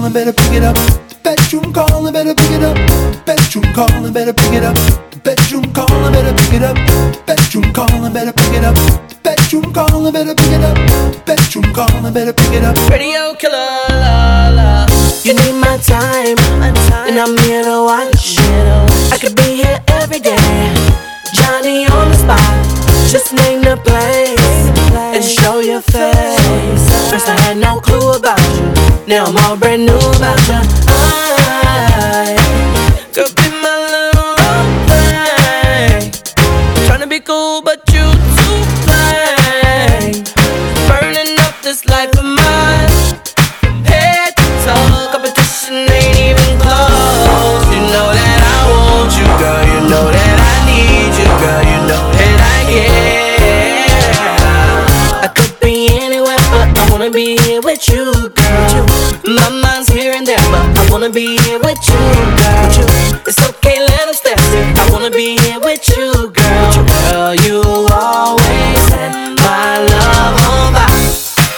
calling, better pick it up. The bedroom calling, better pick it up. The bedroom calling, better pick it up. The bedroom calling, better pick it up. The bedroom calling, better pick it up. The bedroom calling, better pick it up. The bedroom calling, better pick it up. Radio killer, la la. You need my time, and I'm here to watch. I could be here every day, Johnny on the spot. Just name the place and show your face. First I had no clue about you, now I'm all brand new about you. I could be my little thing, tryna be cool but you too plain. Burning up this life of mine, head to toe, competition ain't even close. You know that I want you, girl, you know that I need you, girl, you know that I care. I could be anywhere, but I wanna be here with you, girl. My mind's here and there, but I wanna be here with you, girl. It's okay, let 'em step in. I wanna be here with you, girl. Girl, you always set my love on fire,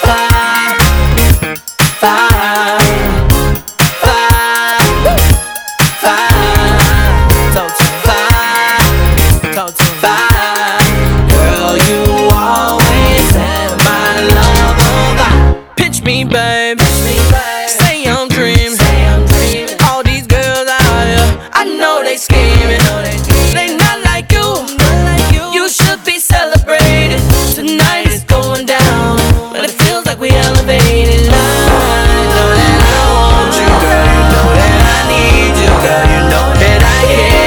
fire, fire, fire, fire, fire. Girl, you always set my love on fire. Pitch me, babe. Say I'm dreaming. All these girls out here, I know they scheming. They not like you. You should be celebrated. Tonight is going down, and it feels like we elevated. I know that I want you, girl. You know that I need you, girl. You know that I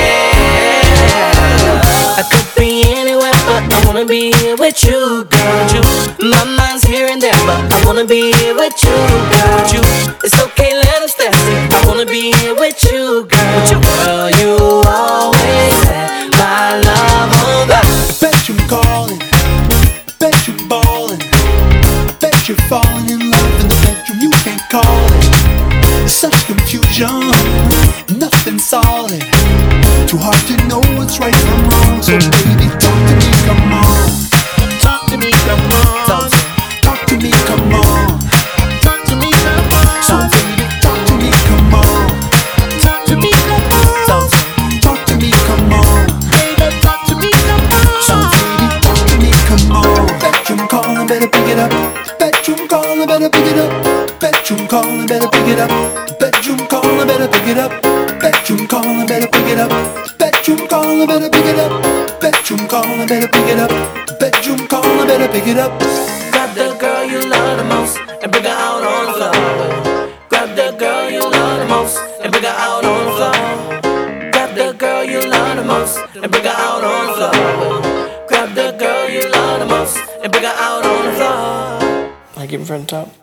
care. I could be anywhere, but I wanna be here with you, girl. My mind's here and there, but I wanna be here with you, girl. It's okay, let 'em step in. I wanna be here with you, girl. Girl, you always set my love on fire. Bet you're calling, bet you're balling, bet you're falling in love in the bedroom. You can't call it. There's such confusion, nothing solid. Too hard to know what's right from wrong. So baby, talk to me, come on. Talk to me, come on. Talk to me, come on. Talk to me, come on. So baby, talk to me, come on. Talk to me, come on. Talk to me, come on. Baby, talk to me, come on. So baby, talk to me, come on. Bedroom calling, better pick it up. Bedroom calling, better pick it up. Bedroom calling, better pick it up. Bedroom calling, better pick it up. Bedroom calling, better pick it up. Bedroom calling, better pick it up. Bedroom calling, better pick it up. Bedroom calling, better pick it up. Grab the girl you love the most and bring her out on the floor. Grab the girl you love the most and bring her out on the floor. Grab the girl you love the most and bring her out on the floor. Grab the girl you love the most and bring her out on the floor. Like in front top.